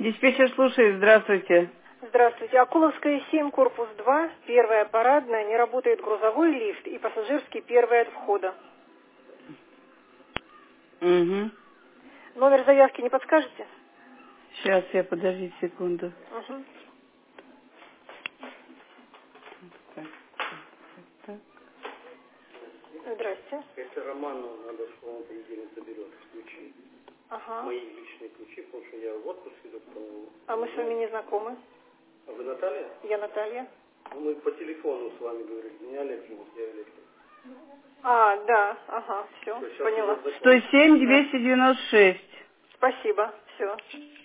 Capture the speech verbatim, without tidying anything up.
Диспетчер слушает, здравствуйте. Здравствуйте. Акуловская семь, корпус два, первая парадная, не работает грузовой лифт и пассажирский первый от входа. Угу. Номер заявки не подскажете? Сейчас я, подождите секунду. Угу. Так, так. Здрасте. Если Роману надо, что он понедельник заберет ключи. Ага. Мои личные ключи, потому что я в отпуск иду. По... А мы с вами не знакомы. А вы Наталья? Я Наталья. Ну, мы по телефону с вами говорили. Меня электрик, я электрик. А, да, ага, все, Что, сейчас поняла. уже закон? сто семь двести девяносто шесть. Спасибо, все.